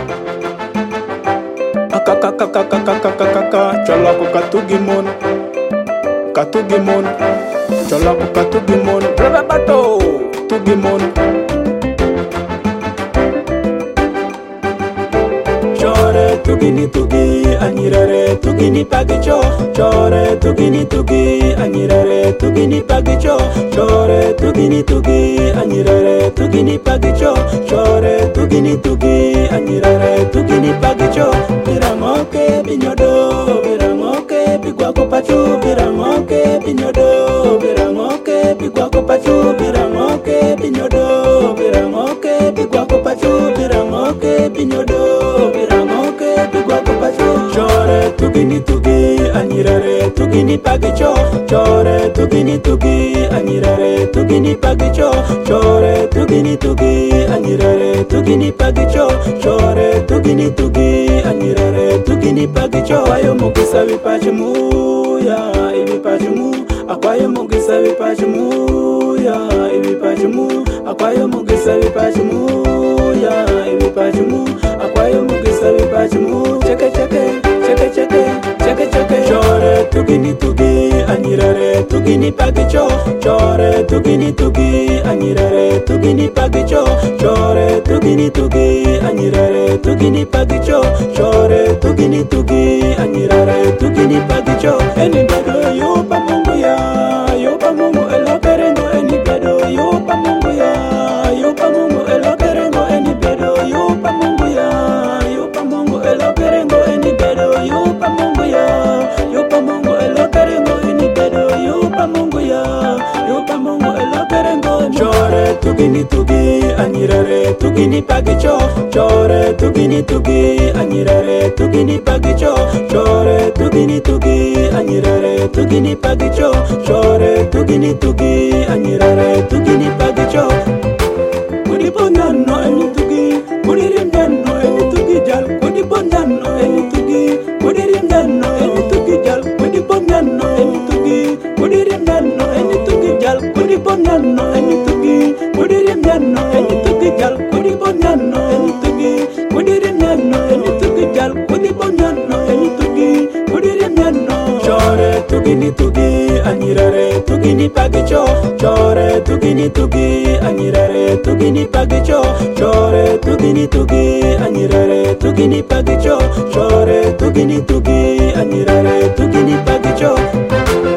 Chalaku katugimon, chalaku katugimon, brother Bato, tugimon. Chore tugini tugi, anirare tugini pagicho. Chore tugini tugi, anirare tugini pagicho. Chore tugini tugi, anirare tugini pagicho. Chore tugini tugi, anirare tugini pagicho. Birangoke binyodo, birangoke bigwako pachu. Birangoke binyodo, birangoke bigwako pachu. Birangoke binyodo, birangoke bigwako pachu. Birangoke binyodo, birangoke bigwako pachu. Chore tugini tugi, anirare tugini pagicho. Chore tugini tugi, anirare tugini pagicho. Chore tugini tugi, anirare tugini pagicho. Chore tugini tugi, anirare tugini pagicho. Akwayo mugisa vipachimu ya ibipachimu. Akwayo mugisa vipachimu ya ibipachimu. Akwayo mugisa vipachimu ya ibipachimu. Akwayo mugisa vipachimu. Cheke cheke, cheke cheke, cheke cheke. Chore tugini tugi, anirare tugini pagicho. Chore tugini tugi, anirare tugini pagicho. Chore tugini tugi, anirare tugini pagicho. Chore tugini tugi, anirare tugini pagicho. Eni bedo yupa Mungu ya, yupa Mungu elokerengo. Eni bedo yupa Mungu ya, yupa Mungu elokerengo. Eni bedo yupa Mungu ya, yupa Mungu elokerengo. Eni bedo yupa Mungu ya, yupa Mungu elokerengo. Eni bedo yupa Mungu ya, yupa Mungu elokerengo. Chore tugini tugi, anirare tugini pagicho. Chore tugini tugi, anirare tugini pagicho. Chore tugini tugi, anirare tugini pagicho. Chore tugini tugi, anirare tugini pagicho. Kudi bondano eni tugi, kudi rindano eni tugi jal. Kudi bondano eni tugi, kudi rindano eni tugi jal. Kudi bondano eni tugi, kudi rindano eni tugi jal. Kudi bondano eni tugi, kudi rindano eni tugi jal. Kudi bondano eni tugi, kudi rindano eni tugi jal. Kudi bondano eni tugi, kudi rindano. Chore tugini tugi, anirare tugini pagicho. Chore tugini tugi, anirare tugini pagicho. Chore tugini tugi, anirare tugini pagicho. Chore tugini tugi, anirare tugini pagicho.